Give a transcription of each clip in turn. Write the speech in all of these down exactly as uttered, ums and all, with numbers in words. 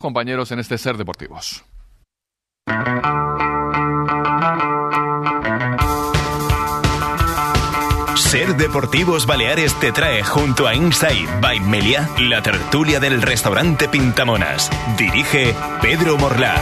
compañeros en este Ser Deportivos. Ser Deportivos Baleares te trae junto a Inside by Meliá la tertulia del restaurante Pintamonas. Dirige Pedro Morlá.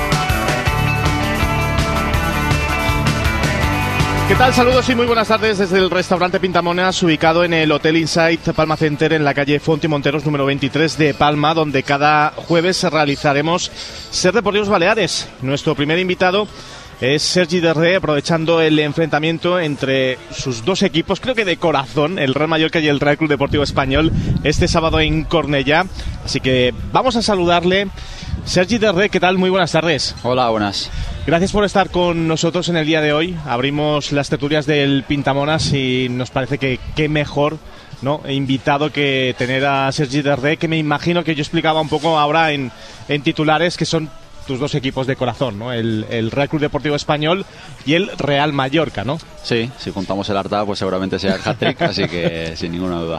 ¿Qué tal? Saludos y muy buenas tardes desde el restaurante Pintamonas, ubicado en el Hotel Inside Palma Center en la calle Font y Monteros número veintitrés de Palma, donde cada jueves realizaremos Ser Deportivos Baleares. Nuestro primer invitado es Sergi Darder, aprovechando el enfrentamiento entre sus dos equipos, creo que de corazón, el Real Mallorca y el Real Club Deportivo Español, este sábado en Cornellá. Así que vamos a saludarle. Sergi Darder, ¿qué tal? Muy buenas tardes. Hola, buenas. Gracias por estar con nosotros en el día de hoy. Abrimos las tertulias del Pintamonas y nos parece que qué mejor, ¿no?, invitado que tener a Sergi Darder, que me imagino que yo explicaba un poco ahora en, en titulares, que son tus dos equipos de corazón, ¿no? El, el Real Club Deportivo Español y el Real Mallorca, ¿no? Sí, si juntamos el Arta, pues seguramente sea el hat-trick, así que sin ninguna duda.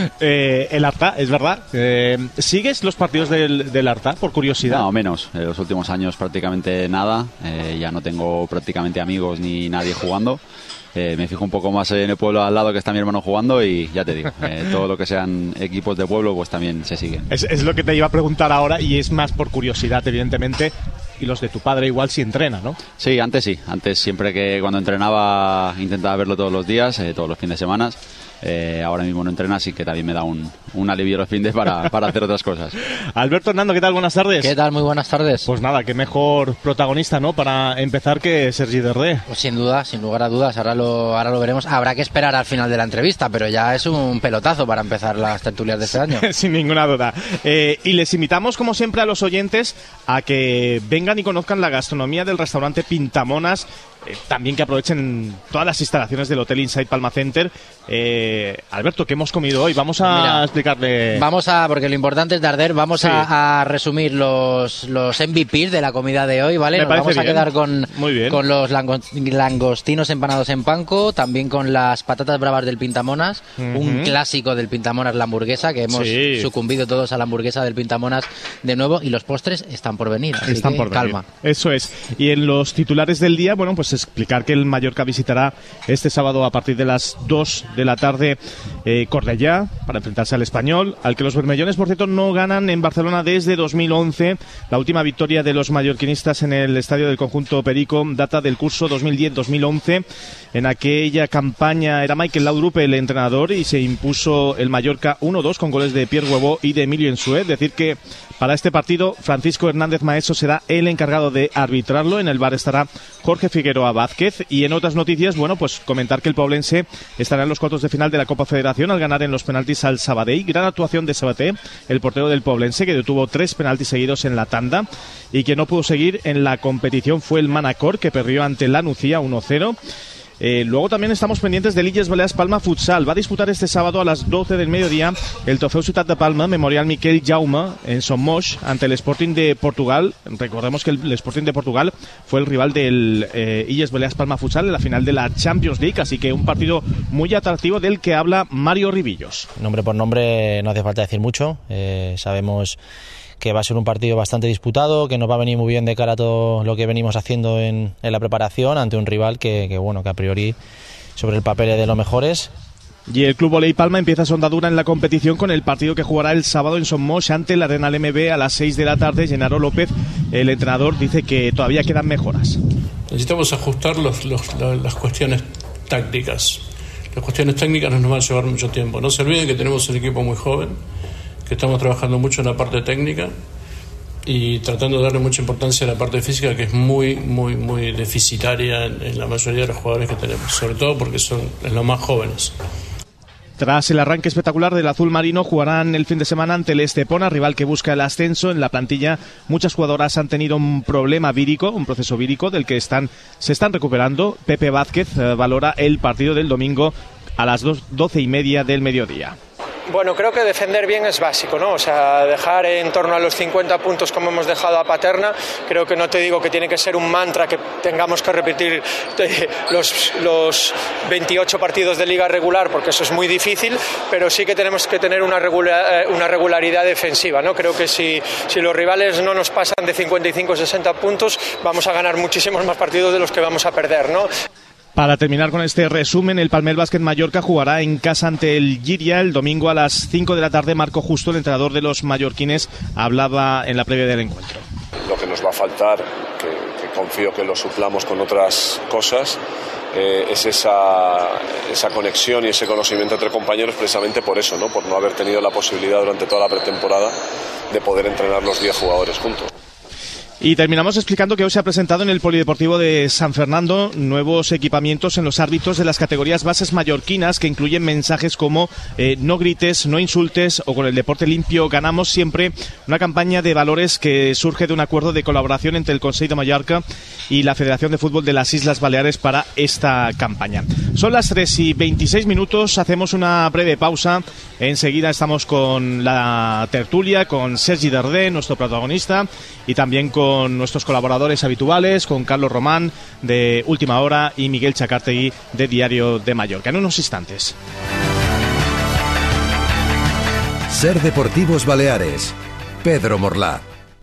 Eh, el Arta, es verdad. Eh, ¿Sigues los partidos del, del Arta, por curiosidad? No, menos. En los últimos años prácticamente nada. Eh, ya no tengo prácticamente amigos ni nadie jugando. Eh, me fijo un poco más en el pueblo al lado, que está mi hermano jugando, y ya te digo, eh, todo lo que sean equipos de pueblo pues también se siguen. Es, es lo que te iba a preguntar ahora, y es más por curiosidad, evidentemente. Y los de tu padre igual sí entrena, ¿no? Sí, antes sí. Antes siempre que cuando entrenaba intentaba verlo todos los días, eh, todos los fines de semana. Eh, ahora mismo no entrena, así que también me da un, un alivio los fines para, para hacer otras cosas. Alberto Hernando, ¿qué tal? Buenas tardes. ¿Qué tal? Muy buenas tardes. Pues nada, qué mejor protagonista, ¿no?, para empezar, que Sergi Darder. Pues sin duda, sin lugar a dudas, ahora lo, ahora lo veremos. Habrá que esperar al final de la entrevista, pero ya es un pelotazo para empezar las tertulias de este año. Sin ninguna duda. Eh, y les invitamos, como siempre, a los oyentes a que vengan y conozcan la gastronomía del restaurante Pintamonas. Eh, también que aprovechen todas las instalaciones del Hotel Inside Palma Center. Eh, Alberto, ¿qué hemos comido hoy? Vamos a Mira, explicarle. Vamos a, porque lo importante es Darder, vamos sí. a, a resumir los, los M V Ps de la comida de hoy, ¿vale? Me Nos vamos bien. a quedar con, Muy bien. con los langostinos empanados en panko, también con las patatas bravas del Pintamonas, uh-huh. un clásico del Pintamonas, la hamburguesa, que hemos sí. sucumbido todos a la hamburguesa del Pintamonas de nuevo, y los postres están por venir, así están que por calma. Venir. Eso es. Y en los titulares del día, bueno, pues explicar que el Mallorca visitará este sábado a partir de las dos de la tarde eh, Cornellá para enfrentarse al Español, al que los bermellones, por cierto, no ganan en Barcelona desde dos mil once. La última victoria de los mallorquinistas en el estadio del conjunto Perico data del curso dos mil diez dos mil once. En aquella campaña era Michael Laudrup el entrenador y se impuso el Mallorca uno dos con goles de Pierre Huevo y de Emilio Ensue. Decir que para este partido Francisco Hernández Maeso será el encargado de arbitrarlo. En el bar estará Jorge Figueroa Vázquez. Y en otras noticias, bueno, pues comentar que el Poblense estará en los cuartos de final de la Copa Federación al ganar en los penaltis al Sabadell. Gran actuación de Sabaté, el portero del Poblense, que detuvo tres penaltis seguidos en la tanda, y que no pudo seguir en la competición fue el Manacor, que perdió ante la Nucía uno cero. Eh, luego también estamos pendientes del Illes Balears Palma Futsal. Va a disputar este sábado a las doce del mediodía el Trofeu Ciutat de Palma Memorial Miquel Jaume en Somos ante el Sporting de Portugal. Recordemos que el Sporting de Portugal fue el rival del eh, Illes Balears Palma Futsal en la final de la Champions League, así que un partido muy atractivo del que habla Mario Ribillos. Nombre por nombre no hace falta decir mucho. Eh, sabemos que va a ser un partido bastante disputado, que nos va a venir muy bien de cara a todo lo que venimos haciendo en, en la preparación ante un rival que, que, bueno, que a priori sobre el papel es de los mejores. Y el Club Voley Palma empieza su andadura en la competición con el partido que jugará el sábado en Somos ante el Arenal M B a las seis de la tarde. Genaro López, el entrenador, dice que todavía quedan mejoras. Necesitamos ajustar los, los, las cuestiones tácticas. Las cuestiones técnicas nos van a llevar mucho tiempo. No se olviden que tenemos un equipo muy joven, que estamos trabajando mucho en la parte técnica y tratando de darle mucha importancia a la parte física, que es muy, muy, muy deficitaria en, en la mayoría de los jugadores que tenemos, sobre todo porque son los más jóvenes. Tras el arranque espectacular del azul marino, jugarán el fin de semana ante el Estepona, rival que busca el ascenso. En la plantilla muchas jugadoras han tenido un problema vírico, un proceso vírico del que están se están recuperando. Pepe Vázquez eh, valora el partido del domingo a las doce y media del mediodía. Bueno, creo que defender bien es básico, ¿no? O sea, dejar en torno a los cincuenta puntos como hemos dejado a Paterna, creo que no te digo que tiene que ser un mantra que tengamos que repetir eh, los, los veintiocho partidos de liga regular, porque eso es muy difícil, pero sí que tenemos que tener una, regular, una regularidad defensiva, ¿no? Creo que si, si los rivales no nos pasan de cincuenta y cinco a sesenta puntos, vamos a ganar muchísimos más partidos de los que vamos a perder, ¿no? Para terminar con este resumen, el Palmel Basket Mallorca jugará en casa ante el Llíria el domingo a las cinco de la tarde. Marco Justo, el entrenador de los mallorquines, hablaba en la previa del encuentro. Lo que nos va a faltar, que, que confío que lo suplamos con otras cosas, eh, es esa, esa conexión y ese conocimiento entre compañeros, precisamente por eso, ¿no? Por no haber tenido la posibilidad durante toda la pretemporada de poder entrenar los diez jugadores juntos. Y terminamos explicando que hoy se ha presentado en el Polideportivo de San Fernando nuevos equipamientos en los árbitros de las categorías bases mallorquinas, que incluyen mensajes como eh, no grites, no insultes o con el deporte limpio ganamos siempre, una campaña de valores que surge de un acuerdo de colaboración entre el Consell de Mallorca y la Federación de Fútbol de las Islas Baleares para esta campaña. Son las tres y veintiséis minutos, hacemos una breve pausa, enseguida estamos con la tertulia, con Sergi Dardé, nuestro protagonista, y también con con nuestros colaboradores habituales, con Carlos Román de Última Hora y Miguel Chacartegui de Diario de Mallorca. En unos instantes. Ser Deportivos Baleares, Pedro Morlá.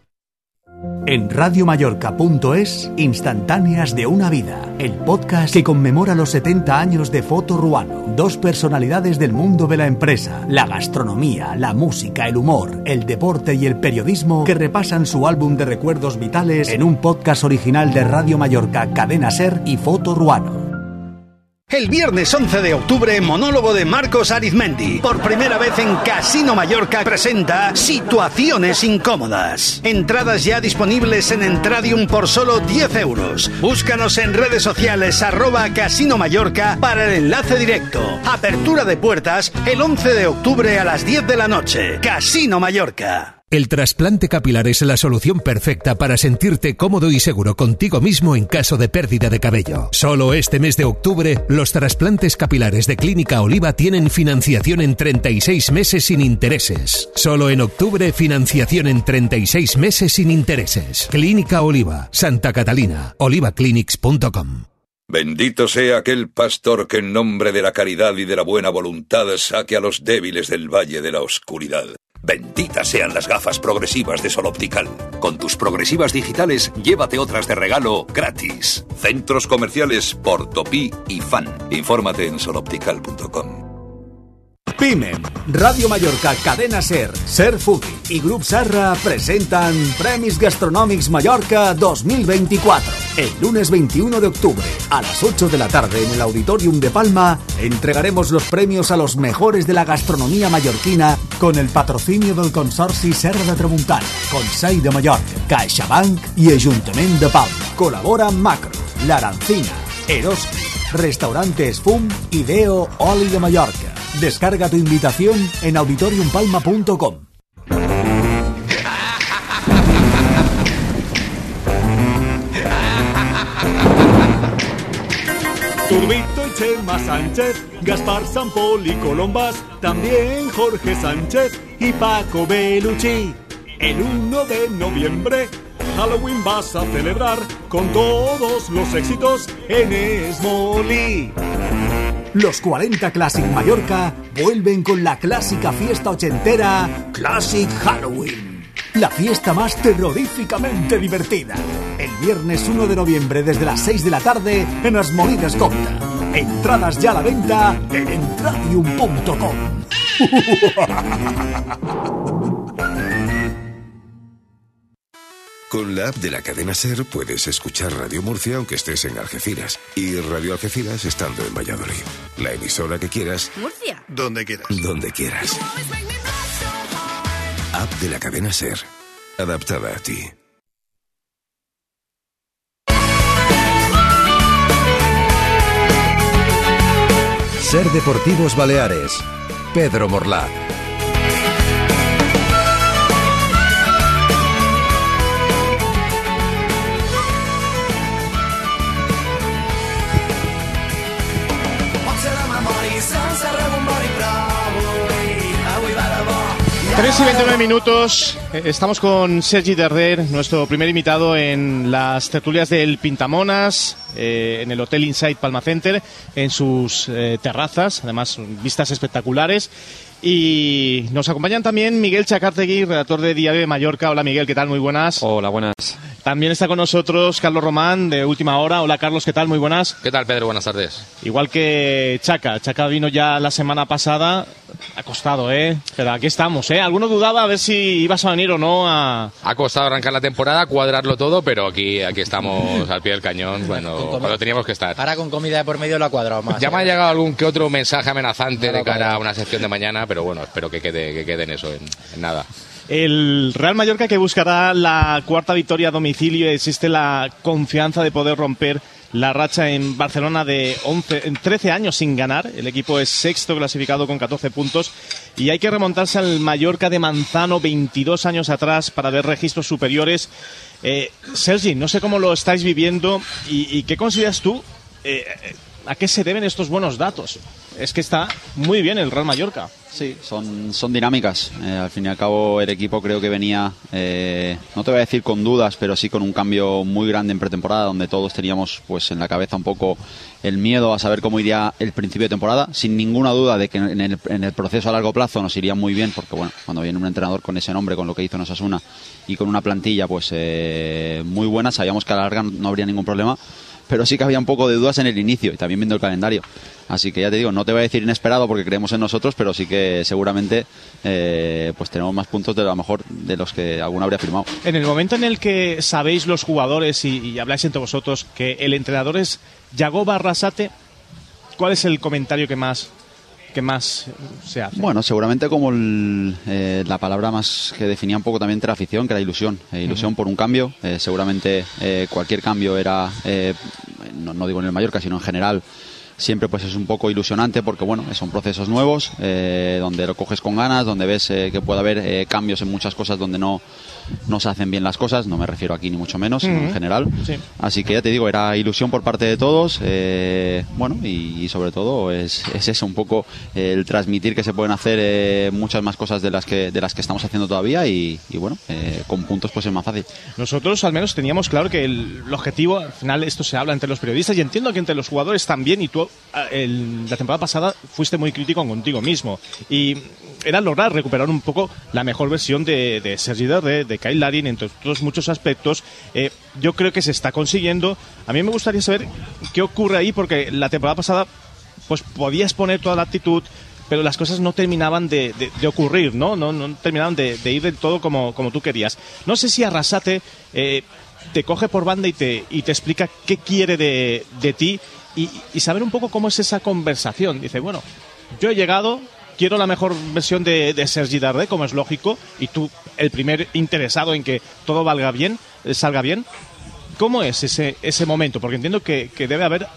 En radio mallorca punto es, Instantáneas de una vida, el podcast que conmemora los setenta años de Foto Ruano, dos personalidades del mundo de la empresa, la gastronomía, la música, el humor, el deporte y el periodismo, que repasan su álbum de recuerdos vitales en un podcast original de Radio Mallorca, Cadena Ser y Foto Ruano. El viernes once de octubre, monólogo de Marcos Arizmendi. Por primera vez en Casino Mallorca presenta Situaciones Incómodas. Entradas ya disponibles en Entradium por solo diez euros. Búscanos en redes sociales arroba Casino Mallorca para el enlace directo. Apertura de puertas el once de octubre a las diez de la noche. Casino Mallorca. El trasplante capilar es la solución perfecta para sentirte cómodo y seguro contigo mismo en caso de pérdida de cabello. Solo este mes de octubre, los trasplantes capilares de Clínica Oliva tienen financiación en treinta y seis meses sin intereses. Solo en octubre, financiación en treinta y seis meses sin intereses. Clínica Oliva, Santa Catalina, oliva clinics punto com. Bendito sea aquel pastor que en nombre de la caridad y de la buena voluntad saque a los débiles del valle de la oscuridad. Benditas sean las gafas progresivas de Sol Optical. Con tus progresivas digitales, llévate otras de regalo gratis. Centros comerciales Portopí y Fan. Infórmate en sol optical punto com. Pimem, Radio Mallorca, Cadena Ser, Ser Foodie y Grup Serra presentan Premis Gastronòmics Mallorca dos mil veinticuatro. El lunes veintiuno de octubre, a las ocho de la tarde, en el Auditorium de Palma, entregaremos los premios a los mejores de la gastronomía mallorquina con el patrocinio del Consorci Serra de Tramuntana, Consell de Mallorca, CaixaBank y Ajuntament de Palma. Colaboran Macro, L'Arancina, Eroski, Restaurantes Fum y Deo Oli de Mallorca. Descarga tu invitación en auditorium palma punto com. Turbito y Chema Sánchez, Gaspar Sampol y Colombas, también Jorge Sánchez y Paco Bellucci. El uno de noviembre, Halloween vas a celebrar con todos los éxitos en Smolí. Los cuarenta Classic Mallorca vuelven con la clásica fiesta ochentera Classic Halloween. La fiesta más terroríficamente divertida. El viernes uno de noviembre desde las seis de la tarde en Smolí Descompte. Entradas ya a la venta en entradium punto com. Con la app de la cadena SER puedes escuchar Radio Murcia aunque estés en Algeciras y Radio Algeciras estando en Valladolid. La emisora que quieras. Murcia. Donde quieras. Donde quieras. App de la cadena SER. Adaptada a ti. Ser Deportivos Baleares. Pedro Morlá. tres y veintinueve minutos, estamos con Sergi Darder, nuestro primer invitado en las tertulias del Pintamonas, eh, en el Hotel Inside Palma Center, en sus eh, terrazas, además vistas espectaculares. Y nos acompañan también Miguel Chacartegui, redactor de Diario de Mallorca. Hola Miguel, ¿qué tal? Muy buenas. Hola, buenas. También está con nosotros Carlos Román, de Última Hora. Hola Carlos, ¿qué tal? Muy buenas. ¿Qué tal, Pedro? Buenas tardes. Igual que Chaca. Chaca vino ya la semana pasada. Ha costado, ¿eh? Pero aquí estamos, ¿eh? Alguno dudaba a ver si ibas a venir o no a... Ha costado arrancar la temporada, cuadrarlo todo, pero aquí, aquí estamos al pie del cañón cuando, cuando teníamos que estar. Ahora con comida de por medio lo ha cuadrado más. Ya ¿eh? me ha llegado algún que otro mensaje amenazante Claro, de cara claro. a una sección de mañana, pero bueno, espero que quede, que quede en eso, en, en nada. El Real Mallorca, que buscará la cuarta victoria a domicilio. Existe la confianza de poder romper la racha en Barcelona de once, trece años sin ganar. El equipo es sexto clasificado con catorce puntos y hay que remontarse al Mallorca de Manzano veintidós años atrás para ver registros superiores. Eh, Sergi, no sé cómo lo estáis viviendo y, y qué consideras tú, eh, a qué se deben estos buenos datos. Es que está muy bien el Real Mallorca. Sí, son, son dinámicas. Eh, al fin y al cabo el equipo creo que venía, eh, no te voy a decir con dudas, pero sí con un cambio muy grande en pretemporada, donde todos teníamos pues en la cabeza un poco el miedo a saber cómo iría el principio de temporada, sin ninguna duda de que en el, en el proceso a largo plazo nos iría muy bien, porque bueno, cuando viene un entrenador con ese nombre, con lo que hizo en Osasuna y con una plantilla pues eh, muy buena, sabíamos que a la larga no habría ningún problema. Pero sí que había un poco de dudas en el inicio y también viendo el calendario. Así que ya te digo, no te voy a decir inesperado porque creemos en nosotros, pero sí que seguramente eh, pues tenemos más puntos de a lo mejor de los que alguno habría firmado. En el momento en el que sabéis los jugadores y, y habláis entre vosotros que el entrenador es Yagoba Arrasate, ¿cuál es el comentario que más, que más se hace? Bueno, seguramente como el, eh, la palabra más que definía un poco también entre la afición, que era ilusión. Eh, ilusión uh-huh. por un cambio. Eh, seguramente eh, cualquier cambio era, eh, no, no digo en el Mallorca, sino en general, siempre pues es un poco ilusionante porque bueno, son procesos nuevos, eh, donde lo coges con ganas, donde ves eh, que puede haber eh, cambios en muchas cosas donde no, no se hacen bien las cosas, no me refiero aquí ni mucho menos, sino uh-huh. en general. Sí. Así que ya te digo, era ilusión por parte de todos, eh, bueno, y, y sobre todo es, es eso, un poco eh, el transmitir que se pueden hacer eh, muchas más cosas de las que de las que estamos haciendo todavía y, y bueno, eh, con puntos pues es más fácil. Nosotros al menos teníamos claro que el, el objetivo, al final esto se habla entre los periodistas y entiendo que entre los jugadores también, y tú el, la temporada pasada fuiste muy crítico contigo mismo y era lograr recuperar un poco la mejor versión de, de Sergi Darder, de Kyle Larin, entre otros muchos aspectos. Eh, yo creo que se está consiguiendo. A mí me gustaría saber qué ocurre ahí, porque la temporada pasada pues podías poner toda la actitud, pero las cosas no terminaban de, de, de ocurrir, ¿no? No, no terminaban de, de ir del todo como, como tú querías. No sé si Arrasate eh, te coge por banda y te, y te explica qué quiere de, de ti y, y saber un poco cómo es esa conversación. Dice, bueno, yo he llegado, quiero la mejor versión de, de Sergi Darder, como es lógico, y tú, el primer interesado en que todo valga bien, salga bien. ¿Cómo es ese, ese momento? Porque entiendo que, que debe haber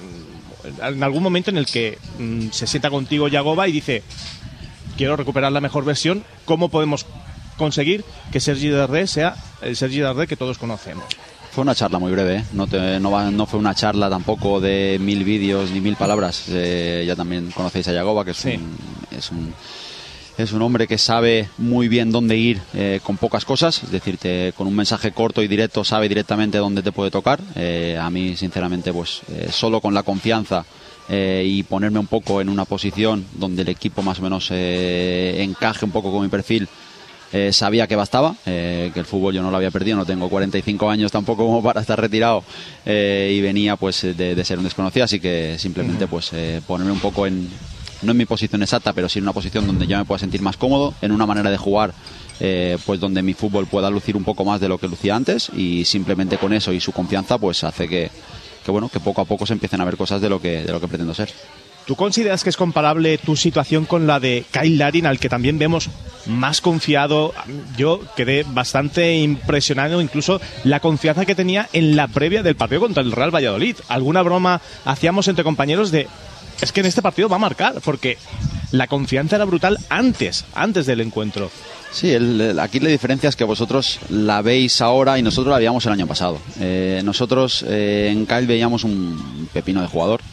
en algún momento en el que mmm, se sienta contigo Yagoba y dice, quiero recuperar la mejor versión. ¿Cómo podemos conseguir que Sergi Darder sea el Sergi Darder que todos conocemos? Fue una charla muy breve, ¿eh? no, te, no, va, no fue una charla tampoco de mil vídeos ni mil palabras. Eh, ya también conocéis a Yagoba, que es, sí. un, es, un, es un hombre que sabe muy bien dónde ir eh, con pocas cosas. Es decir, te, con un mensaje corto y directo sabe directamente dónde te puede tocar. Eh, a mí, sinceramente, pues eh, solo con la confianza eh, y ponerme un poco en una posición donde el equipo más o menos eh, encaje un poco con mi perfil, Eh, sabía que bastaba, eh, que el fútbol yo no lo había perdido, no tengo cuarenta y cinco años tampoco como para estar retirado, eh, y venía pues de, de ser un desconocido, así que simplemente pues eh, ponerme un poco en, no en mi posición exacta, pero sí en una posición donde ya me pueda sentir más cómodo, en una manera de jugar eh, pues donde mi fútbol pueda lucir un poco más de lo que lucía antes, y simplemente con eso y su confianza pues hace que, que bueno, que poco a poco se empiecen a ver cosas de lo que, de lo que pretendo ser. ¿Tú consideras que es comparable tu situación con la de Kyle Larin, al que también vemos más confiado? Yo quedé bastante impresionado, incluso la confianza que tenía en la previa del partido contra el Real Valladolid. Alguna broma hacíamos entre compañeros de, es que en este partido va a marcar, porque la confianza era brutal antes, antes del encuentro. Sí, el, el, aquí la diferencia es que vosotros la veis ahora y nosotros la veíamos el año pasado. Eh, nosotros eh, en Kyle veíamos un pepino de jugador,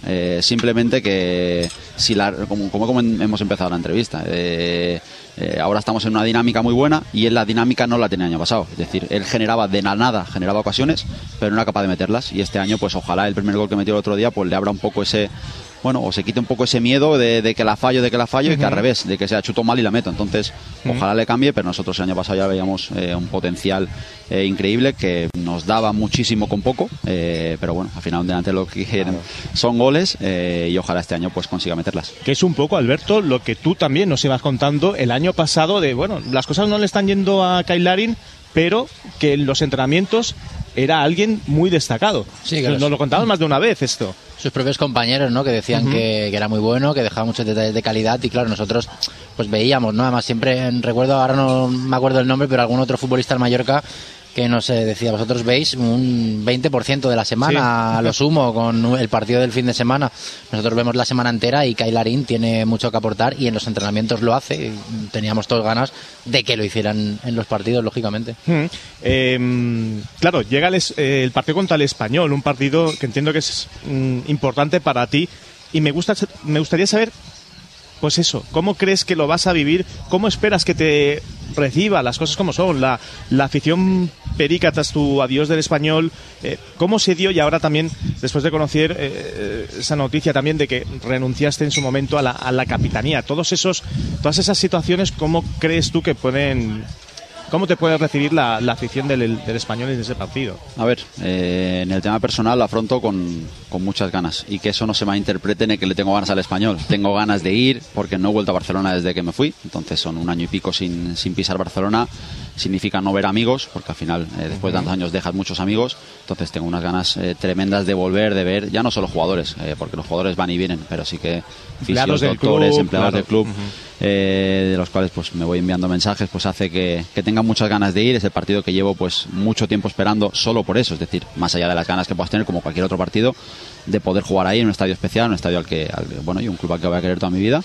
eh, simplemente que si la, como, como hemos empezado la entrevista, eh, eh, ahora estamos en una dinámica muy buena y él la dinámica no la tenía el año pasado. Es decir, él generaba de la nada, generaba ocasiones, pero no era capaz de meterlas. Y este año, pues ojalá el primer gol que metió el otro día, pues le abra un poco ese... Bueno, o se quite un poco ese miedo de, de que la fallo, de que la fallo, uh-huh. y que al revés, de que sea chuto mal y la meto. Entonces, uh-huh. ojalá le cambie, pero nosotros el año pasado ya veíamos eh, un potencial eh, increíble que nos daba muchísimo con poco, eh, pero bueno, al final un delantero lo que quieren son goles eh, y ojalá este año pues consiga meterlas. Que es un poco, Alberto, lo que tú también nos ibas contando el año pasado de, bueno, las cosas no le están yendo a Kyle Larin, pero que en los entrenamientos era alguien muy destacado. Sí, que nos los... lo contaban más de una vez esto. Sus propios compañeros, ¿no? Que decían uh-huh. que, que era muy bueno, que dejaba muchos detalles de calidad y claro, nosotros pues veíamos, ¿no? Además siempre recuerdo, ahora no me acuerdo el nombre, pero algún otro futbolista del Mallorca que nos eh, decía, vosotros veis un veinte por ciento de la semana sí. a lo sumo con el partido del fin de semana. Nosotros vemos la semana entera y Kyle Larin tiene mucho que aportar y en los entrenamientos lo hace. Teníamos todas ganas de que lo hicieran en los partidos, lógicamente. Hmm. Eh, claro, llega el, eh, el partido contra el Español, un partido que entiendo que es mm, importante para ti y me gusta, me gustaría saber, pues eso, ¿cómo crees que lo vas a vivir? ¿Cómo esperas que te reciba las cosas como son? La, la afición perica tras tu adiós del Español, eh, ¿cómo se dio? Y ahora también, después de conocer eh, esa noticia también de que renunciaste en su momento a la, a la capitanía, todos esos, todas esas situaciones, ¿cómo crees tú que pueden... ¿Cómo te puede recibir la, la afición del, del Español en ese partido? A ver, eh, en el tema personal lo afronto con, con muchas ganas y que eso no se malinterprete en el que le tengo ganas al Español. Tengo ganas de ir porque no he vuelto a Barcelona desde que me fui, entonces son un año y pico sin, sin pisar Barcelona. Significa no ver amigos, porque al final, eh, después de tantos años dejas muchos amigos, entonces tengo unas ganas eh, tremendas de volver, de ver, ya no solo jugadores, eh, porque los jugadores van y vienen, pero sí que fisios, doctores, club, empleados claro. del club, uh-huh. eh, de los cuales pues me voy enviando mensajes, pues hace que, que tenga muchas ganas de ir. Es el partido que llevo pues mucho tiempo esperando solo por eso, es decir, más allá de las ganas que puedas tener como cualquier otro partido, de poder jugar ahí en un estadio especial, un estadio al que, al, bueno, y un club al que voy a querer toda mi vida.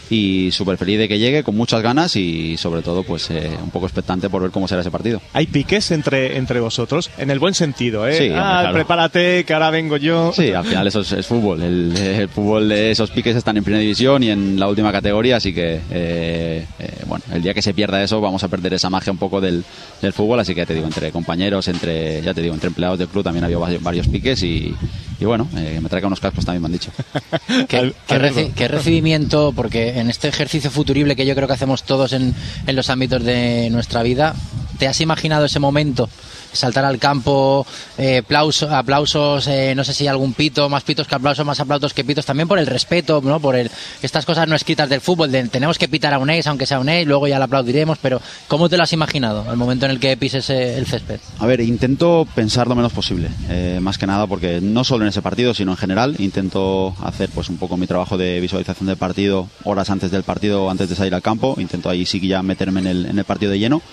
Y súper feliz de que llegue, con muchas ganas y sobre todo pues eh, un poco expectante por ver cómo será ese partido. ¿Hay piques entre, entre vosotros? En el buen sentido, ¿eh? Sí, ah, claro. Prepárate, que ahora vengo yo. Sí, al final eso es, es fútbol. El, el fútbol, esos piques están en primera división y en la última categoría, así que eh, eh, bueno, el día que se pierda eso vamos a perder esa magia un poco del, del fútbol, así que ya te digo, entre compañeros, entre ya te digo, entre empleados del club también ha habido varios piques y, y bueno, eh, me traiga unos cascos también me han dicho. ¿Qué, qué, reci- qué recibimiento? Porque en este ejercicio futurible que yo creo que hacemos todos en, en los ámbitos de nuestra vida, ¿te has imaginado ese momento? Saltar al campo, eh, aplauso, aplausos, eh, no sé si algún pito, más pitos que aplausos, más aplausos que pitos, también por el respeto, ¿no? Por el, estas cosas no escritas del fútbol, de, tenemos que pitar a un ex, aunque sea un ex, luego ya lo aplaudiremos, pero ¿cómo te lo has imaginado el momento en el que pises el césped? A ver, intento pensar lo menos posible, eh, más que nada porque no solo en ese partido, sino en general, intento hacer pues un poco mi trabajo de visualización del partido horas antes del partido, antes de salir al campo, intento ahí sí que ya meterme en el, en el partido de lleno.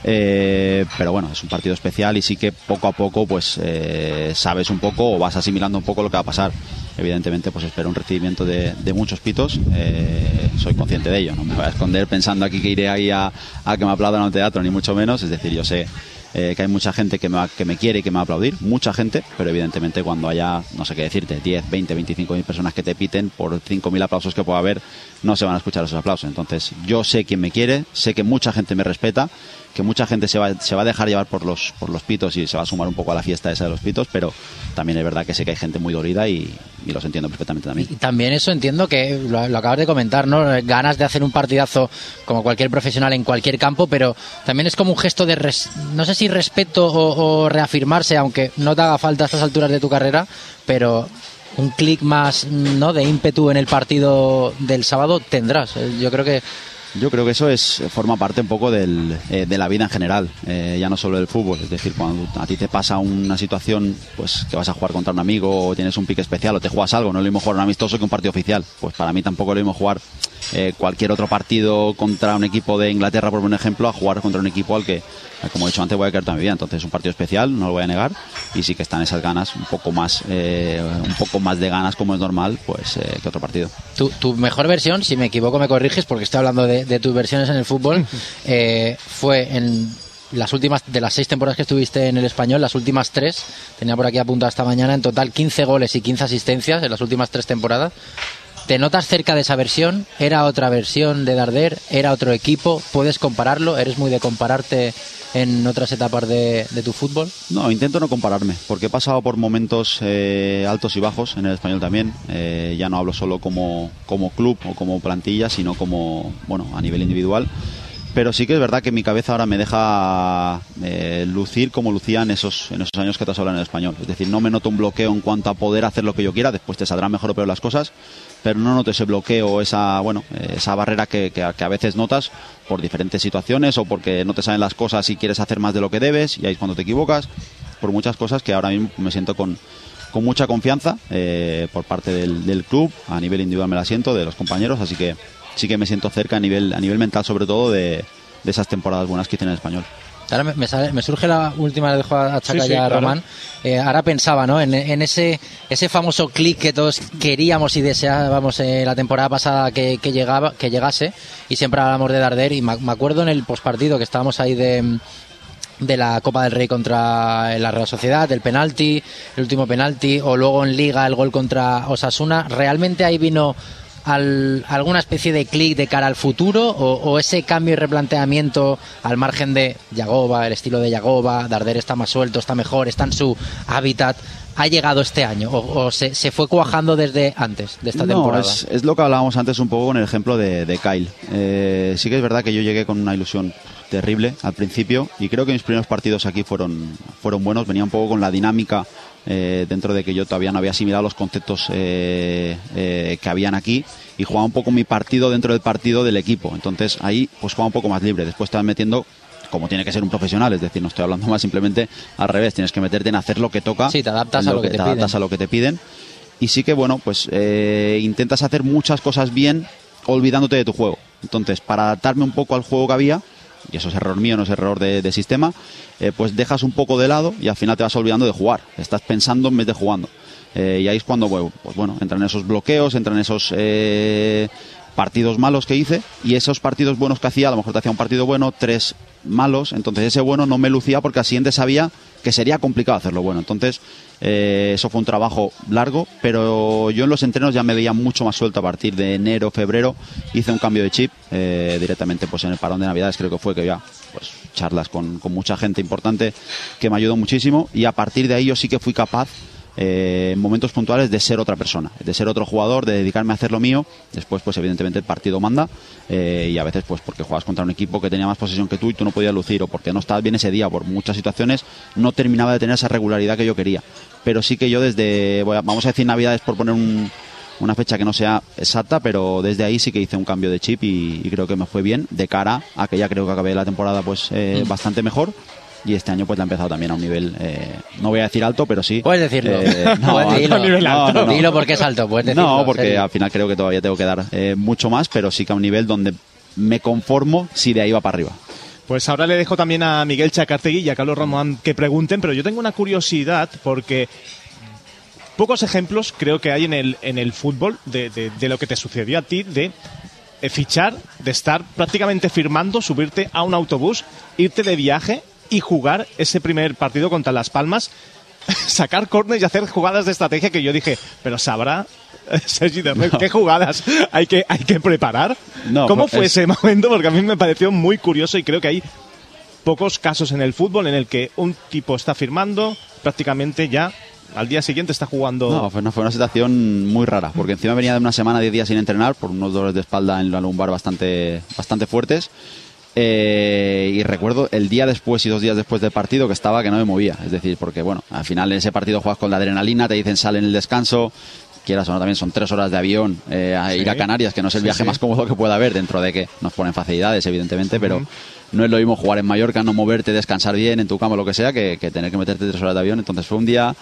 Eh, pero bueno, es un partido especial y sí que poco a poco pues eh, sabes un poco o vas asimilando un poco lo que va a pasar. Evidentemente pues espero un recibimiento de, de muchos pitos, eh, soy consciente de ello, no me voy a esconder pensando aquí que iré ahí a, a que me aplaudan al teatro, ni mucho menos. Es decir, yo sé eh, que hay mucha gente que me, va, que me quiere y que me va a aplaudir, mucha gente, pero evidentemente cuando haya, no sé qué decirte, diez, veinte, veinticinco mil personas que te piten, por cinco mil aplausos que pueda haber, no se van a escuchar esos aplausos. Entonces yo sé quién me quiere, sé que mucha gente me respeta, que mucha gente se va, se va a dejar llevar por los, por los pitos y se va a sumar un poco a la fiesta esa de los pitos, pero también es verdad que sé que hay gente muy dolida y, y los entiendo perfectamente también. Y también eso entiendo que lo, lo acabas de comentar, ¿no? Ganas de hacer un partidazo como cualquier profesional en cualquier campo, pero también es como un gesto de, res, no sé si respeto o, o reafirmarse, aunque no te haga falta a estas alturas de tu carrera, pero un clic más, ¿no?, de ímpetu en el partido del sábado tendrás. Yo creo que Yo creo que eso es forma parte un poco del, eh, de la vida en general, eh, ya no solo del fútbol. Es decir, cuando a ti te pasa una situación, pues que vas a jugar contra un amigo o tienes un pique especial o te juegas algo, no es lo mismo jugar un amistoso que un partido oficial. Pues para mí tampoco es lo mismo jugar eh, cualquier otro partido contra un equipo de Inglaterra, por un ejemplo, a jugar contra un equipo al que, como he dicho antes, voy a quedar toda mi vida. Entonces es un partido especial, no lo voy a negar, y sí que están esas ganas, un poco más eh, un poco más de ganas, como es normal, pues eh, que otro partido. Tu, tu mejor versión, si me equivoco me corriges, porque estoy hablando de, de tus versiones en el fútbol, eh, fue en las últimas, de las seis temporadas que estuviste en el Español, las últimas tres, tenía por aquí apuntado esta mañana, en total quince goles y quince asistencias en las últimas tres temporadas. ¿Te notas cerca de esa versión? ¿Era otra versión de Darder? ¿Era otro equipo? ¿Puedes compararlo? ¿Eres muy de compararte en otras etapas de, de tu fútbol? No, intento no compararme, porque he pasado por momentos eh, altos y bajos en el Español también. Eh, ya no hablo solo como, como club o como plantilla, sino como, bueno, a nivel individual. Pero sí que es verdad que mi cabeza ahora me deja eh, lucir como lucía en esos, en esos años que te has hablado en el Español. Es decir, no me noto un bloqueo en cuanto a poder hacer lo que yo quiera. Después te saldrán mejor o peor las cosas, pero no noto ese bloqueo, esa, bueno, esa barrera que, que, que a veces notas por diferentes situaciones, o porque no te salen las cosas y quieres hacer más de lo que debes, y ahí es cuando te equivocas, por muchas cosas que ahora mismo me siento con, con mucha confianza eh, por parte del, del club. A nivel individual me la siento, de los compañeros, así que sí que me siento cerca a nivel, a nivel mental, sobre todo de, de esas temporadas buenas que hice en el Español. Ahora me, me, sale, me surge la última, le dejo a Chaca sí, sí, ya a claro. Román. Eh, ahora pensaba, ¿no? En, en ese ese famoso clic que todos queríamos y deseábamos eh, la temporada pasada que, que llegaba que llegase, y siempre hablamos de Darder, y me, me acuerdo en el postpartido que estábamos ahí de de la Copa del Rey contra la Real Sociedad, el penalti, el último penalti, o luego en Liga el gol contra Osasuna. ¿Realmente ahí vino Al, alguna especie de clic de cara al futuro, o, o ese cambio y replanteamiento al margen de Yagoba, el estilo de Yagoba, Darder está más suelto, está mejor, está en su hábitat, ha llegado este año, o, o se, se fue cuajando desde antes de esta no, temporada? Es, es lo que hablábamos antes un poco con el ejemplo de, de Kyle. Eh, sí que es verdad que yo llegué con una ilusión terrible al principio, y creo que mis primeros partidos aquí fueron, fueron buenos. Venía un poco con la dinámica, eh, dentro de que yo todavía no había asimilado los conceptos eh, eh, que habían aquí, y jugaba un poco mi partido dentro del partido del equipo. Entonces ahí pues jugaba un poco más libre. Después estaba metiendo como tiene que ser un profesional, es decir, no estoy hablando más, simplemente al revés, tienes que meterte en hacer lo que toca. Sí, te adaptas a lo que te, te adaptas piden. a lo que te piden. Y sí que, bueno, pues eh, intentas hacer muchas cosas bien olvidándote de tu juego. Entonces, para adaptarme un poco al juego que había, y eso es error mío, no es error de, de sistema, eh, pues dejas un poco de lado y al final te vas olvidando de jugar. Estás pensando en vez de jugando. Eh, y ahí es cuando, bueno, pues bueno, entran esos bloqueos, entran esos eh, partidos malos que hice, y esos partidos buenos que hacía, a lo mejor te hacía un partido bueno, tres malos, entonces ese bueno no me lucía porque al siguiente sabía que sería complicado hacerlo bueno. Entonces eh, eso fue un trabajo largo, pero yo en los entrenos ya me veía mucho más suelto. A partir de enero, febrero hice un cambio de chip, eh, directamente pues en el parón de Navidades creo que fue, que ya pues charlas con, con mucha gente importante que me ayudó muchísimo, y a partir de ahí yo sí que fui capaz Eh, en momentos puntuales de ser otra persona, de ser otro jugador, de dedicarme a hacer lo mío. Después pues evidentemente el partido manda, eh, y a veces pues porque juegas contra un equipo que tenía más posesión que tú y tú no podías lucir, o porque no estabas bien ese día, por muchas situaciones no terminaba de tener esa regularidad que yo quería. Pero sí que yo desde, voy a, vamos a decir Navidades por poner un, una fecha que no sea exacta, pero desde ahí sí que hice un cambio de chip, y, y creo que me fue bien de cara a que ya creo que acabé la temporada pues eh, mm. bastante mejor. Y este año pues la he empezado también a un nivel, eh, no voy a decir alto, pero sí. Puedes decirlo. Eh, no, Puedes dilo, no, nivel alto. No, no, dilo porque es alto, puedes decirlo. No, porque sí. al final creo que todavía tengo que dar eh, mucho más, pero sí que a un nivel donde me conformo si de ahí va para arriba. Pues ahora le dejo también a Miguel Chacartegui y a Carlos Ramón que pregunten, pero yo tengo una curiosidad porque pocos ejemplos creo que hay en el, en el fútbol de, de, de lo que te sucedió a ti, de eh, fichar, de estar prácticamente firmando, subirte a un autobús, irte de viaje y jugar ese primer partido contra Las Palmas, sacar córner y hacer jugadas de estrategia que yo dije, pero sabrá Sergi Darder, no. ¿Qué jugadas hay que, hay que preparar? No, ¿Cómo fue es... ese momento? Porque a mí me pareció muy curioso, y creo que hay pocos casos en el fútbol en el que un tipo está firmando, prácticamente ya al día siguiente está jugando. No, fue una, fue una situación muy rara, porque encima venía de una semana, diez días sin entrenar, por unos dolores de espalda en la lumbar bastante, bastante fuertes. Eh, y recuerdo el día después y dos días después del partido que estaba que no me movía, es decir, porque bueno, al final en ese partido juegas con la adrenalina, te dicen sale en el descanso, quieras o no, también son tres horas de avión, eh, a sí. ir a Canarias, que no es el viaje sí, sí. más cómodo que pueda haber, dentro de que nos ponen facilidades evidentemente, uh-huh. pero no es lo mismo jugar en Mallorca, no moverte, descansar bien en tu cama o lo que sea, que, que tener que meterte tres horas de avión. Entonces fue un día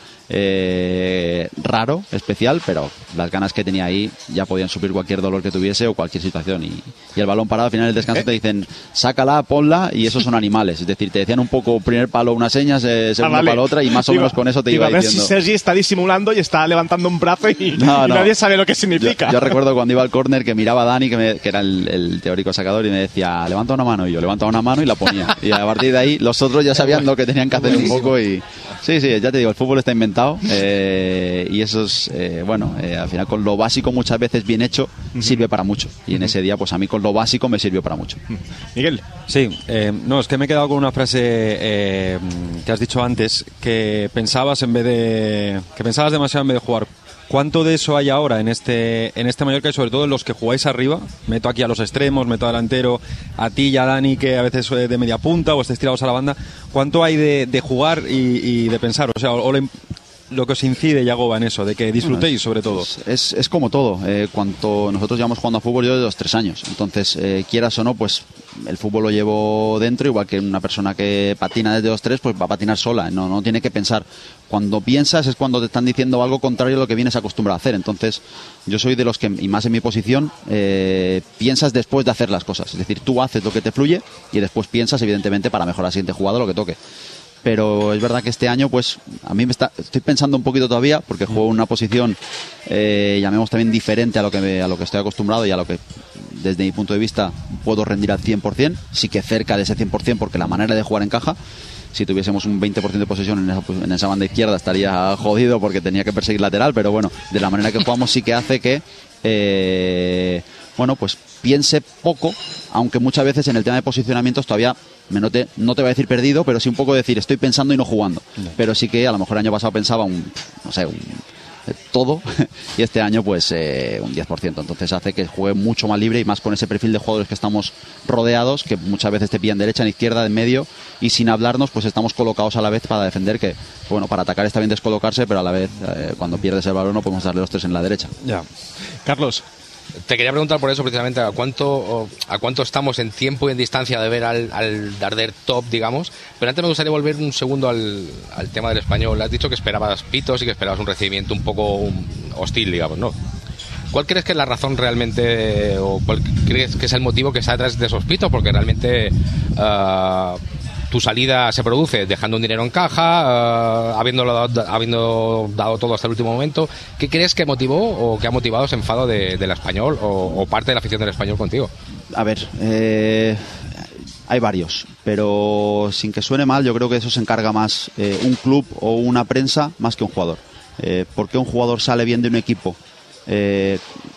eh, raro, especial, pero las ganas que tenía ahí ya podían suplir cualquier dolor que tuviese o cualquier situación. Y, y el balón parado al final del descanso ¿Eh? te dicen, sácala, ponla, y esos son animales. Es decir, te decían un poco primer palo una seña, eh, segundo ah, vale. palo otra, y más o iba, menos con eso te iba, iba diciendo. A ver si Sergi está disimulando y está levantando un brazo y, no, y no. nadie sabe lo que significa. Yo, yo recuerdo cuando iba al córner que miraba a Dani, que, me, que era el, el teórico sacador, y me decía, levanta una mano, y yo levantaba una una mano y la ponía. Y a partir de ahí los otros ya sabían lo que tenían que hacer un poco y... Sí, sí, ya te digo, el fútbol está inventado eh, y eso es, eh, bueno, eh, al final con lo básico muchas veces bien hecho sirve para mucho. Y en ese día, pues a mí con lo básico me sirvió para mucho. Miguel. Sí, eh, no, es que me he quedado con una frase eh, que has dicho antes, que pensabas en vez de... que pensabas demasiado en vez de jugar. ¿Cuánto de eso hay ahora en este en este Mallorca y sobre todo en los que jugáis arriba? Meto aquí a los extremos, meto a delantero, a ti y a Dani, que a veces de media punta o estáis tirados a la banda. ¿Cuánto hay de, de jugar y, y de pensar? O sea, o, o le, lo que os incide, Yagoba, en eso, de que disfrutéis sobre todo. Es, es, es como todo. Eh, cuanto nosotros llevamos jugando a fútbol yo de los tres años. Entonces, eh, quieras o no, pues el fútbol lo llevo dentro, igual que una persona que patina desde los tres, pues va a patinar sola. No, no tiene que pensar. Cuando piensas es cuando te están diciendo algo contrario a lo que vienes acostumbrado a hacer. Entonces, yo soy de los que, y más en mi posición, eh, piensas después de hacer las cosas. Es decir, tú haces lo que te fluye y después piensas, evidentemente, para mejorar la siguiente jugada lo que toque. Pero es verdad que este año, pues, a mí me está, estoy pensando un poquito todavía, porque juego en una posición, eh, llamemos también diferente a lo que me, a lo que estoy acostumbrado y a lo que, desde mi punto de vista, puedo rendir al cien por ciento, sí que cerca de ese cien por ciento, porque la manera de jugar encaja. Si tuviésemos un veinte por ciento de posesión en esa, en esa banda izquierda estaría jodido porque tenía que perseguir lateral, pero bueno, de la manera que jugamos sí que hace que, eh, bueno, pues piense poco, aunque muchas veces en el tema de posicionamientos todavía me note, no te voy a decir perdido, pero sí un poco decir estoy pensando y no jugando. No. Pero sí que a lo mejor el año pasado pensaba un, no sé, un todo y este año pues eh, un diez por ciento, entonces hace que juegue mucho más libre y más con ese perfil de jugadores que estamos rodeados, que muchas veces te pillan derecha, en izquierda, en medio y sin hablarnos pues estamos colocados a la vez para defender, que bueno, para atacar está bien descolocarse, pero a la vez eh, cuando pierdes el balón no podemos darle los tres en la derecha. Ya. Carlos, te quería preguntar por eso precisamente, a cuánto a cuánto estamos en tiempo y en distancia de ver al, al Darder top, digamos, pero antes me gustaría volver un segundo al, al tema del Español. Has dicho que esperabas pitos y que esperabas un recibimiento un poco hostil, digamos, ¿no? ¿Cuál crees que es la razón realmente, o cuál crees que es el motivo que está detrás de esos pitos? Porque realmente uh, tu salida se produce dejando un dinero en caja, uh, habiéndolo dado, habiendo dado todo hasta el último momento. ¿Qué crees que motivó o que ha motivado ese enfado de, del Español o, o parte de la afición del Español contigo? A ver, eh, hay varios, pero sin que suene mal, yo creo que eso se encarga más eh, un club o una prensa más que un jugador. Eh, ¿Por qué un jugador sale bien de un equipo? Eh,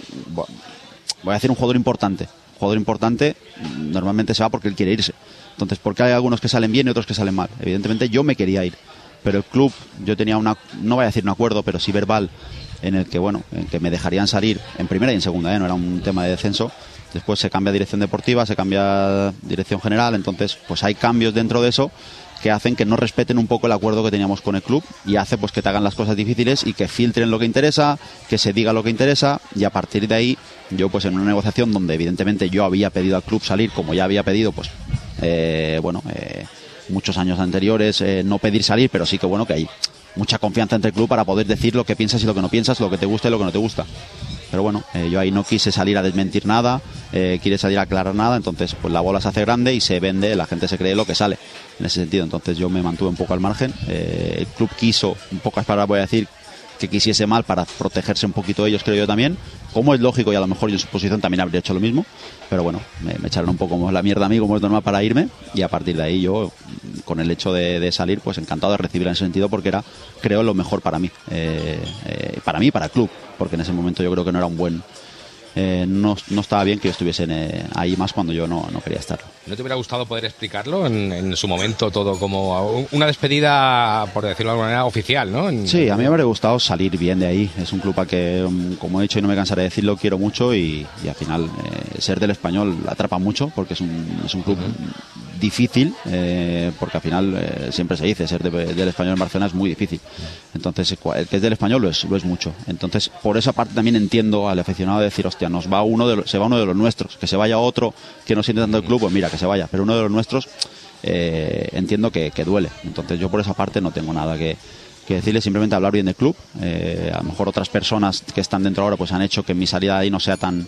voy a decir un jugador importante. Un jugador importante normalmente se va porque él quiere irse. Entonces, ¿por qué hay algunos que salen bien y otros que salen mal? Evidentemente yo me quería ir, pero el club, yo tenía una, no voy a decir un acuerdo, pero sí verbal, en el que, bueno, en que me dejarían salir en primera y en segunda, ¿eh? No era un tema de descenso. Después se cambia dirección deportiva, se cambia dirección general, entonces pues hay cambios dentro de eso que hacen que no respeten un poco el acuerdo que teníamos con el club y hace pues que te hagan las cosas difíciles y que filtren lo que interesa, que se diga lo que interesa, y a partir de ahí yo pues en una negociación donde evidentemente yo había pedido al club salir, como ya había pedido pues eh, bueno eh, muchos años anteriores, eh, no pedir salir, pero sí que bueno que hay mucha confianza entre el club para poder decir lo que piensas y lo que no piensas, lo que te gusta y lo que no te gusta. Pero bueno, eh, yo ahí no quise salir a desmentir nada, eh, quise salir a aclarar nada, entonces pues la bola se hace grande y se vende, la gente se cree lo que sale en ese sentido. Entonces yo me mantuve un poco al margen, eh, el club quiso, en pocas palabras voy a decir, que quisiese mal para protegerse un poquito ellos, creo yo también, como es lógico, y a lo mejor yo en su posición también habría hecho lo mismo, pero bueno, me, me echaron un poco como la mierda a mí, como es normal, para irme, y a partir de ahí yo, con el hecho de, de salir, pues encantado de recibir en ese sentido, porque era, creo, lo mejor para mí, eh, eh, para mí y para el club, porque en ese momento yo creo que no era un buen... Eh, no, no estaba bien que yo estuviese eh, ahí más cuando yo no, no quería estarlo. ¿No te hubiera gustado poder explicarlo en, en su momento todo como una despedida, por decirlo de alguna manera, oficial, ¿no? En... Sí, a mí me habría gustado salir bien de ahí. Es un club a que, como he dicho y no me cansaré de decirlo, quiero mucho y, y al final eh, ser del Español atrapa mucho porque es un, es un club uh-huh. difícil, eh, porque al final eh, siempre se dice, ser de, del Español en Barcelona es muy difícil. Entonces, el que es del Español lo es, lo es mucho. Entonces, por esa parte también entiendo al aficionado de decir, hostia, nos va uno de los, se va uno de los nuestros, que se vaya otro que no siente tanto el club, pues mira, que se vaya, pero uno de los nuestros eh, entiendo que, que duele. Entonces yo por esa parte no tengo nada que, que decirle, simplemente hablar bien del club. Eh, a lo mejor otras personas que están dentro ahora pues han hecho que mi salida de ahí no sea tan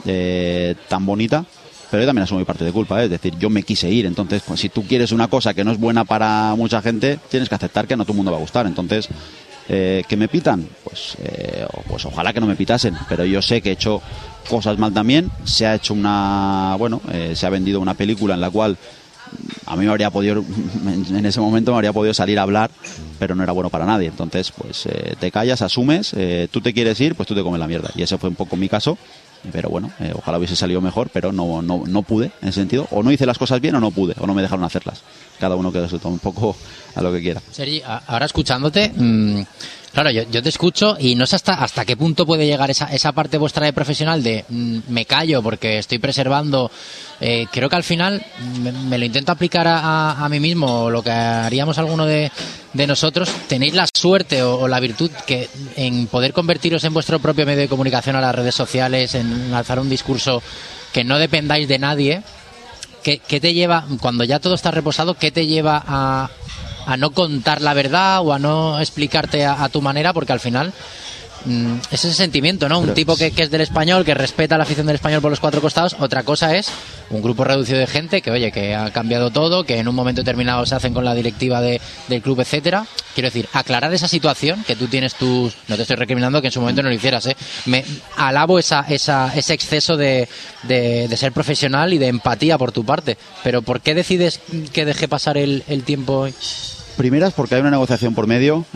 eh, tan bonita, pero yo también asumo mi parte de culpa, ¿eh? Es decir, yo me quise ir, entonces pues, si tú quieres una cosa que no es buena para mucha gente, tienes que aceptar que no todo el mundo va a gustar. Entonces eh, ¿que me pitan? Pues, eh, pues ojalá que no me pitasen, pero yo sé que he hecho cosas mal también. Se ha hecho una, bueno, eh, se ha vendido una película en la cual a mí me habría podido, en ese momento me habría podido salir a hablar, pero no era bueno para nadie. Entonces, pues eh, te callas, asumes, eh, tú te quieres ir, pues tú te comes la mierda. Y ese fue un poco mi caso. Pero bueno, eh, ojalá hubiese salido mejor, pero no, no, no pude en ese sentido. O no hice las cosas bien o no pude, o no me dejaron hacerlas. Cada uno que se tome un poco a lo que quiera. Sergi, ahora escuchándote, mmm, claro, yo, yo te escucho y no sé hasta hasta qué punto puede llegar esa, esa parte vuestra de profesional de mmm, me callo porque estoy preservando. Eh, creo que al final me, me lo intento aplicar a, a, a mí mismo, o lo que haríamos alguno de, de nosotros. Tenéis la suerte o, o la virtud que en poder convertiros en vuestro propio medio de comunicación a las redes sociales, en alzar un discurso que no dependáis de nadie. ¿Qué, qué te lleva, cuando ya todo está reposado, qué te lleva a, a no contar la verdad o a no explicarte a, a tu manera? Porque al final mmm, es ese sentimiento, ¿no? Un Pero, tipo que, que es del Español, que respeta la afición del Español por los cuatro costados. Otra cosa es un grupo reducido de gente que, oye, que ha cambiado todo, que en un momento determinado se hacen con la directiva de, del club, etcétera. Quiero decir, aclarar esa situación, que tú tienes tus... No te estoy recriminando que en su momento no lo hicieras, ¿eh? Me alabo esa, esa, ese exceso de, de, de ser profesional y de empatía por tu parte. Pero ¿por qué decides que deje pasar el, el tiempo? Primeras, porque hay una negociación por medio.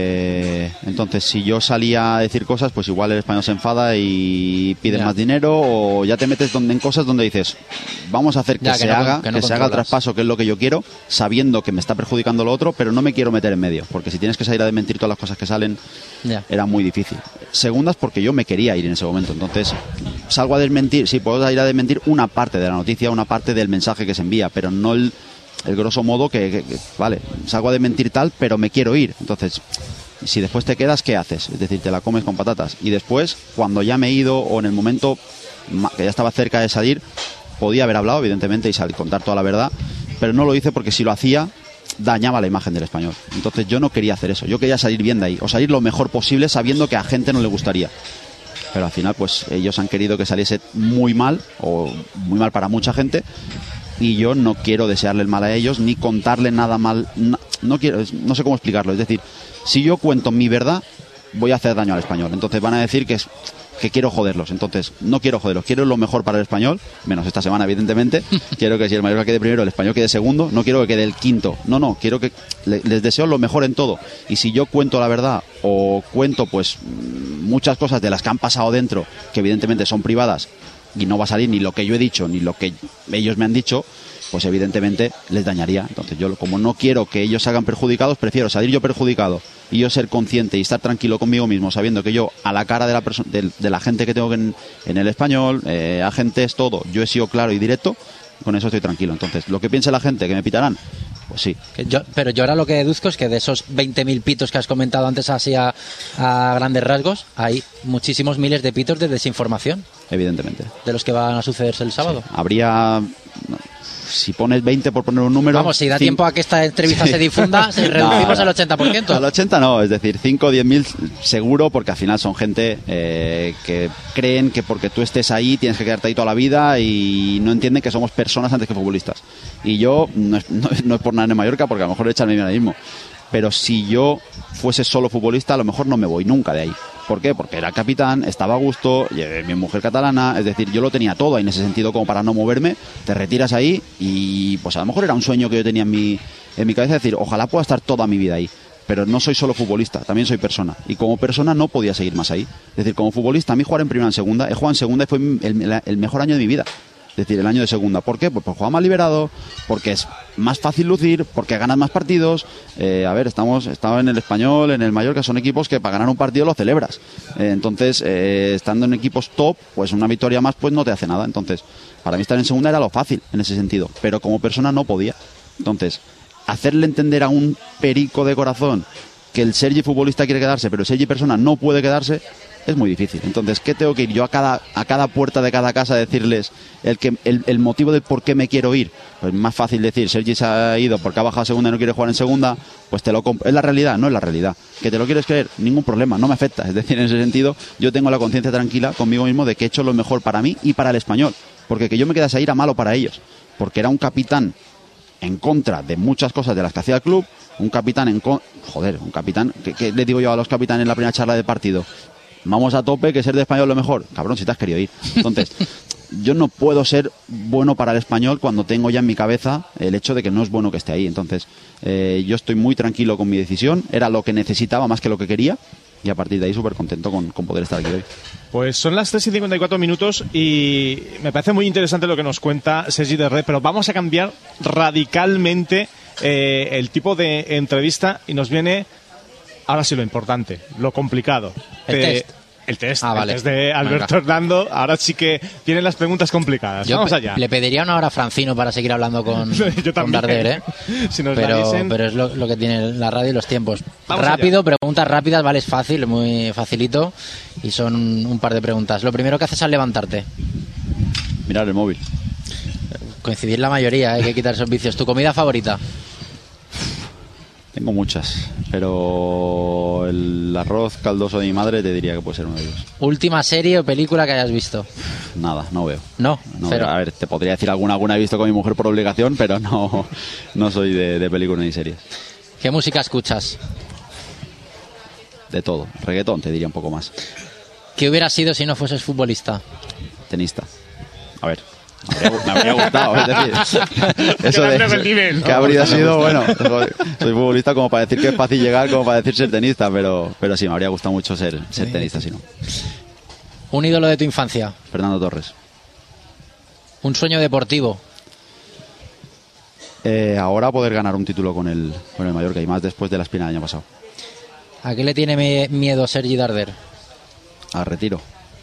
Eh, entonces, si yo salía a decir cosas, pues igual el Español se enfada y pide más dinero, o ya te metes donde, en cosas donde dices, vamos a hacer que, ya, que se no, haga que, no que se haga el traspaso, que es lo que yo quiero, sabiendo que me está perjudicando lo otro, pero no me quiero meter en medio, porque si tienes que salir a desmentir todas las cosas que salen, ya. era muy difícil. Segundas, porque yo me quería ir en ese momento. Entonces, salgo a desmentir, sí, puedo ir a desmentir una parte de la noticia, una parte del mensaje que se envía, pero no el... el grosso modo que, que, que, vale, salgo de mentir tal, pero me quiero ir. Entonces, si después te quedas, ¿qué haces? Es decir, te la comes con patatas. Y después, cuando ya me he ido, o en el momento que ya estaba cerca de salir, podía haber hablado, evidentemente, y salir, contar toda la verdad, pero no lo hice porque si lo hacía, dañaba la imagen del Español. Entonces yo no quería hacer eso. Yo quería salir bien de ahí, o salir lo mejor posible sabiendo que a gente no le gustaría. Pero al final, pues ellos han querido que saliese muy mal, o muy mal para mucha gente, y yo no quiero desearle el mal a ellos ni contarle nada mal. No, no quiero, no sé cómo explicarlo. Es decir, si yo cuento mi verdad, voy a hacer daño al Español. Entonces van a decir que es que quiero joderlos. Entonces no quiero joderlos, quiero lo mejor para el Español, menos esta semana evidentemente. Quiero que si el Mallorca quede primero, el Español quede segundo. No quiero que quede el quinto. No, no, quiero que le, les deseo lo mejor en todo. Y si yo cuento la verdad o cuento pues muchas cosas de las que han pasado dentro, que evidentemente son privadas, y no va a salir ni lo que yo he dicho ni lo que ellos me han dicho, pues evidentemente les dañaría. Entonces yo, como no quiero que ellos se hagan perjudicados, prefiero salir yo perjudicado y yo ser consciente y estar tranquilo conmigo mismo, sabiendo que yo, a la cara de la perso- de, de la gente que tengo en, en el Español, eh, agentes, todo, yo he sido claro y directo, con eso estoy tranquilo. Entonces, lo que piense la gente, que me pitarán, pues sí. Que yo, pero yo ahora lo que deduzco es que de esos veinte mil pitos que has comentado antes así a, a grandes rasgos, hay muchísimos miles de pitos de desinformación. Evidentemente. De los que van a sucederse el sábado. Sí. Habría... No, si pones veinte por poner un número... Vamos, si da cinco... tiempo a que esta entrevista sí. se difunda, se reducimos no, al ochenta por ciento. Al ochenta no, es decir, cinco o diez mil seguro, porque al final son gente eh, que creen que porque tú estés ahí tienes que quedarte ahí toda la vida y no entienden que somos personas antes que futbolistas. Y yo, no es, no, no es por nada en Mallorca, porque a lo mejor echan el mismo, pero si yo fuese solo futbolista, a lo mejor no me voy nunca de ahí. ¿Por qué? Porque era capitán, estaba a gusto, mi mujer catalana, es decir, yo lo tenía todo ahí en ese sentido como para no moverme, te retiras ahí y pues a lo mejor era un sueño que yo tenía en mi, en mi cabeza, decir, ojalá pueda estar toda mi vida ahí, pero no soy solo futbolista, también soy persona, y como persona no podía seguir más ahí. Es decir, como futbolista, a mí jugar en primera, en segunda, he jugado en segunda y fue el, el mejor año de mi vida. Es decir, el año de segunda. ¿Por qué? Pues porque juega más liberado, porque es más fácil lucir, porque ganas más partidos. Eh, a ver, estamos, estamos en el Español, en el Mallorca, son equipos que para ganar un partido lo celebras. Eh, entonces, eh, estando en equipos top, pues una victoria más pues no te hace nada. Entonces, para mí estar en segunda era lo fácil en ese sentido, pero como persona no podía. Entonces, hacerle entender a un perico de corazón que el Sergi futbolista quiere quedarse, pero el Sergi persona no puede quedarse, es muy difícil. Entonces, ¿qué tengo que ir yo a cada a cada puerta de cada casa a decirles el que el, el motivo de por qué me quiero ir? Pues más fácil decir, Sergi se ha ido porque ha bajado a segunda y no quiere jugar en segunda, pues te lo compro. ¿Es la realidad? No es la realidad. ¿Que te lo quieres creer? Ningún problema, no me afecta. Es decir, en ese sentido, yo tengo la conciencia tranquila conmigo mismo de que he hecho lo mejor para mí y para el Español. Porque que yo me quedase ahí era malo para ellos. Porque era un capitán en contra de muchas cosas de las que hacía el club, un capitán en con... joder, un capitán, ¿qué, qué le digo yo a los capitanes en la primera charla de partido? Vamos a tope, que ser de Español lo mejor. Cabrón, si te has querido ir. Entonces, yo no puedo ser bueno para el Español cuando tengo ya en mi cabeza el hecho de que no es bueno que esté ahí. Entonces, eh, yo estoy muy tranquilo con mi decisión, era lo que necesitaba más que lo que quería, y a partir de ahí súper contento con, con poder estar aquí hoy. Pues son las tres y cincuenta y cuatro minutos y me parece muy interesante lo que nos cuenta Sergi Darder, pero vamos a cambiar radicalmente eh, el tipo de entrevista y nos viene, ahora sí, lo importante, lo complicado. El Te, test. El test, ah, el vale. test de Alberto Venga. Hernando, ahora sí que tienen las preguntas complicadas. Yo Vamos pe- allá. Le pediría una hora a Francino para seguir hablando con, Yo con también. Darder, ¿eh? Si nos la pero, dicen. pero es lo, lo que tiene la radio y los tiempos. Vamos Rápido, preguntas rápidas, vale, es fácil, muy facilito. Y son un, un par de preguntas. Lo primero que haces al levantarte. Mirar el móvil. Coincidir la mayoría, hay que quitar esos vicios. ¿Tu comida favorita? Tengo muchas, pero el arroz caldoso de mi madre te diría que puede ser uno de ellos. ¿Última serie o película que hayas visto? Nada, no veo. No, no cero. veo. A ver, te podría decir alguna, alguna he visto con mi mujer por obligación, pero no, no soy de, de películas ni series. ¿Qué música escuchas? De todo. Reggaetón, te diría un poco más. ¿Qué hubieras sido si no fueses futbolista? Tenista. A ver, me habría, me habría gustado, es decir, eso de, Grande nivel, que ¿no? habría Me sido, gusta. bueno, soy futbolista como para decir que es fácil llegar, como para decir ser tenista, pero, pero sí, me habría gustado mucho ser, ser tenista, si no. ¿Un ídolo de tu infancia? Fernando Torres. ¿Un sueño deportivo? Eh, ahora poder ganar un título con el, con el Mallorca, y más después de la espina del año pasado. ¿A qué le tiene me- miedo Sergi Darder? Al retiro.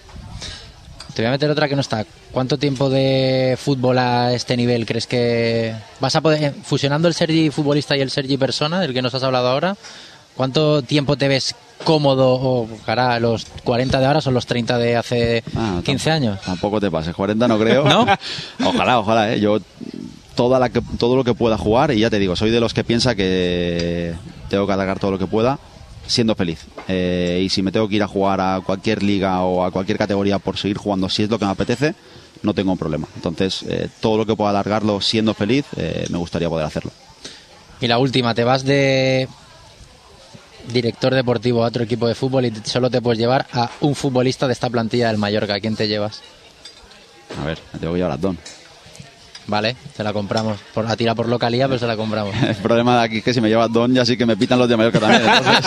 Te voy a meter otra que no está. ¿Cuánto tiempo de fútbol a este nivel crees que vas a poder, fusionando el Sergi futbolista y el Sergi persona, del que nos has hablado ahora, cuánto tiempo te ves cómodo, o cara, los cuarenta de ahora son los treinta de hace Ah, quince años? Tampoco te pases, cuarenta no creo. ¿No? Ojalá, ojalá, ¿eh? Yo toda la que, todo lo que pueda jugar, y ya te digo, soy de los que piensa que tengo que atacar todo lo que pueda siendo feliz. Eh, y si me tengo que ir a jugar a cualquier liga o a cualquier categoría por seguir jugando, si es lo que me apetece, no tengo un problema. Entonces, eh, todo lo que pueda alargarlo siendo feliz, eh, me gustaría poder hacerlo. Y la última, te vas de director deportivo a otro equipo de fútbol y solo te puedes llevar a un futbolista de esta plantilla del Mallorca. ¿A quién te llevas? A ver, me tengo que llevar a Don. Vale, te la compramos. Por, a tira por localidad, pero se la compramos. El problema de aquí es que si me lleva Don, ya sí que me pitan los de Mallorca también. Entonces,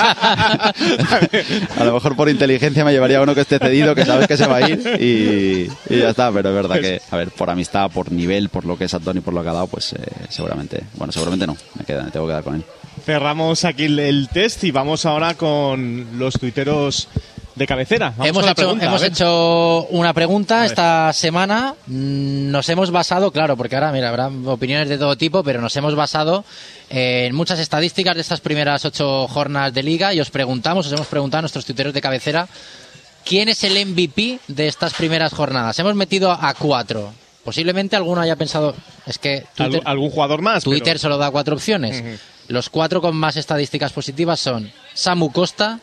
a lo mejor por inteligencia me llevaría uno que esté cedido, que sabes que se va a ir, y, y ya está. Pero es verdad que, a ver, por amistad, por nivel, por lo que es Don y por lo que ha dado, pues eh, seguramente, bueno, seguramente no. Me, queda, me tengo que quedar con él. Cerramos aquí el, el test y vamos ahora con los tuiteros de cabecera. Vamos Hemos, con la hecho, pregunta, hemos a ver. hecho una pregunta esta semana. Mm, Nos hemos basado, claro, porque ahora, mira, habrá opiniones de todo tipo, pero nos hemos basado en muchas estadísticas de estas primeras ocho jornadas de liga y os preguntamos, os hemos preguntado a nuestros tuiteros de cabecera, ¿quién es el M V P de estas primeras jornadas? Hemos metido a cuatro. Posiblemente alguno haya pensado, es que Twitter, ¿Algún, algún jugador más? Twitter pero... solo da cuatro opciones. Uh-huh. Los cuatro con más estadísticas positivas son Samu Costa,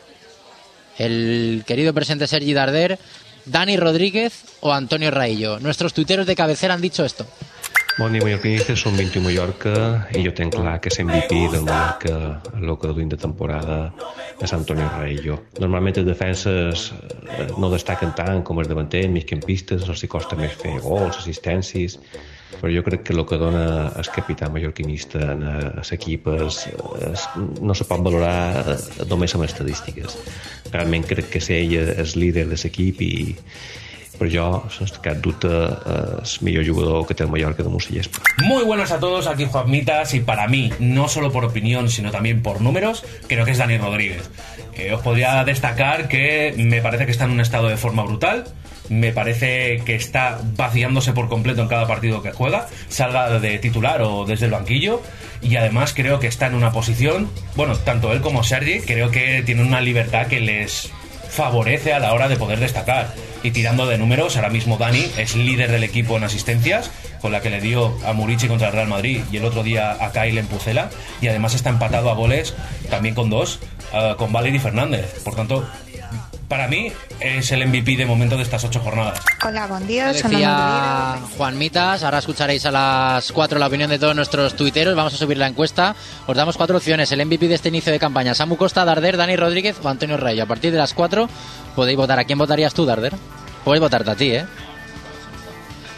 el querido presente Sergi Darder, Dani Rodríguez o Antonio Raillo. Nuestros tuiteros de cabecera han dicho esto. Bon dia, mallorquinistes, som vint-i-u Mallorca i jo tenc clar que l'M V P del Mallorca el que duim de temporada és Antonio Raillo. Normalment els defenses eh, no destaquen tant com els davanters, migcampistes, els hi costa més fer gols, assistències, però jo crec que el que dona el capità mallorquinista en l'equip és, és, no se pot valorar només amb estadístiques. Realment crec que ell és líder de l'equip i pero yo, sense cap dubte, es el mejor jugador que tiene el Mallorca de Musillespa. Muy buenas a todos, aquí Juan Mitas, y para mí, no solo por opinión, sino también por números, creo que es Dani Rodríguez. Eh, os podría destacar que me parece que está en un estado de forma brutal, me parece que está vaciándose por completo en cada partido que juega, salga de titular o desde el banquillo, y además creo que está en una posición, bueno, tanto él como Sergi, creo que tienen una libertad que les favorece a la hora de poder destacar. Y tirando de números, ahora mismo Dani es líder del equipo en asistencias, con la que le dio a Murici contra el Real Madrid y el otro día a Kyle en Pucela, y además está empatado a goles también con dos, uh, con Valery Fernández. Por tanto, para mí es el M V P de momento de estas ocho jornadas. Hola, buen día. Decía Juan Mitas, ahora escucharéis a las cuatro la opinión de todos nuestros tuiteros, vamos a subir la encuesta, os damos cuatro opciones, el M V P de este inicio de campaña, Samu Costa, Darder, Dani Rodríguez o Antonio Raillo. A partir de las cuatro podéis votar. ¿A quién votarías tú, Darder? Puedes votarte a ti, ¿eh?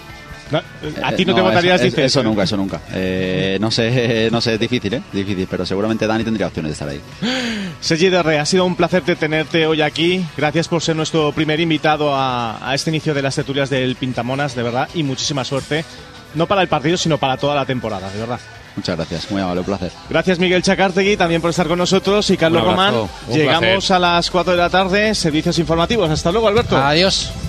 No, ¿A ti no, no te votarías? Eso, Dices, eso nunca, eso nunca. Eh, no sé, no sé, es difícil, ¿eh? Difícil, pero seguramente Dani tendría opciones de estar ahí. Sergi Derre, ha sido un placer de tenerte hoy aquí. Gracias por ser nuestro primer invitado a, a este inicio de las tertulias del Pintamonas, de verdad, y muchísima suerte. No para el partido, sino para toda la temporada, de verdad. Muchas gracias, muy amable, un placer. Gracias Miguel Chacartegui también por estar con nosotros y Carlos Román. Llegamos placer. a las cuatro de la tarde, servicios informativos. Hasta luego, Alberto. Adiós.